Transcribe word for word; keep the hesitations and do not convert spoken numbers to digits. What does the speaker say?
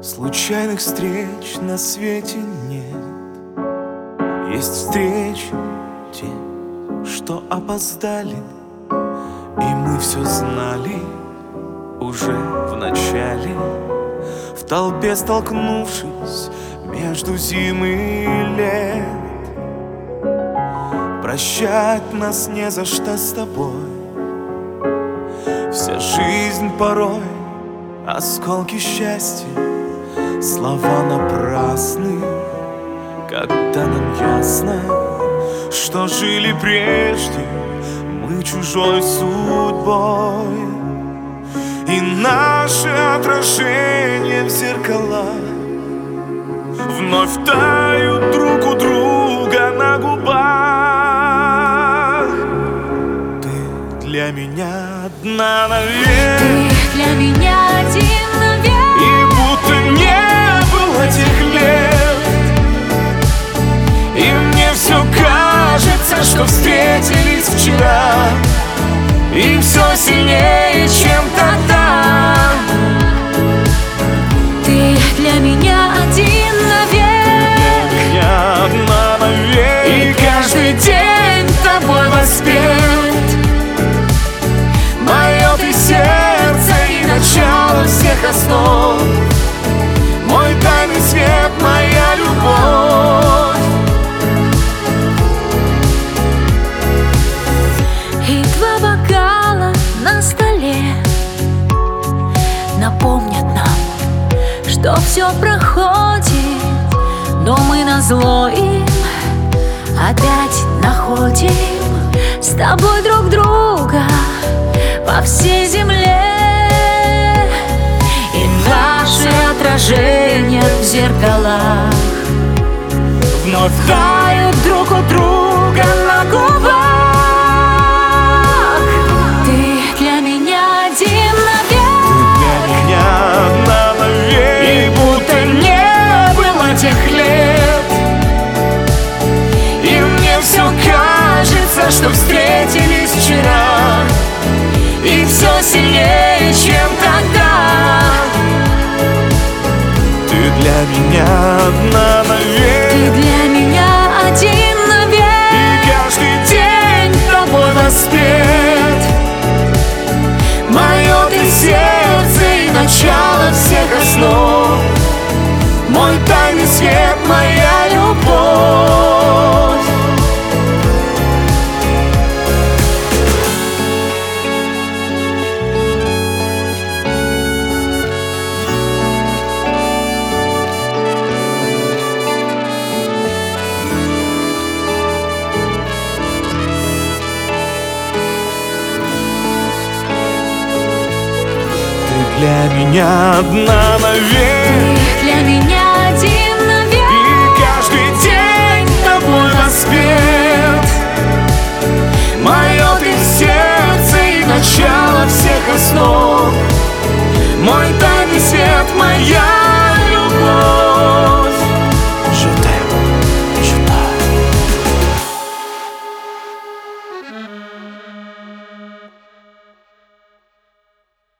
Случайных встреч на свете нет. Есть встречи, те, что опоздали, и мы все знали уже в начале. В толпе столкнувшись между зим и лет, прощать нас не за что с тобой. Вся жизнь порой осколки счастья, слова напрасны, когда нам ясно, что жили прежде мы чужой судьбой. И наши отражения в зеркалах вновь тают друг у друга на губах. Ты для меня одна навек, ты для меня один навек, и будто не было тех лет. И мне все кажется, что встретились вчера, и все сильнее, чем тогда. ты для меня один навек, Для меня одна навек, и каждый день тобой воспет. Мое ты сердце и начало всех основ, мой тайный свет, моя любовь. и два бокала на столе напомнят нам, что все проходит, но мы назло им опять находим с тобой друг друга по всей земле. И наши отражения в зеркалах Вновь тают друг у друга на губах. Ты для меня один навек, для меня одна навек, и будто не было тех лет. И мне все кажется, что встретились вчера, и все сильнее, чем тогда. Ты для меня одна навек, ты для меня один навек, и каждый день тобой воспет. Мое ты сердце и начало всех основ, мой тайный свет, моя любовь. Для меня одна навек, ты для меня один навек, и каждый день тобой воспет. Мое ты сердце и начало всех основ, мой тайный свет, моя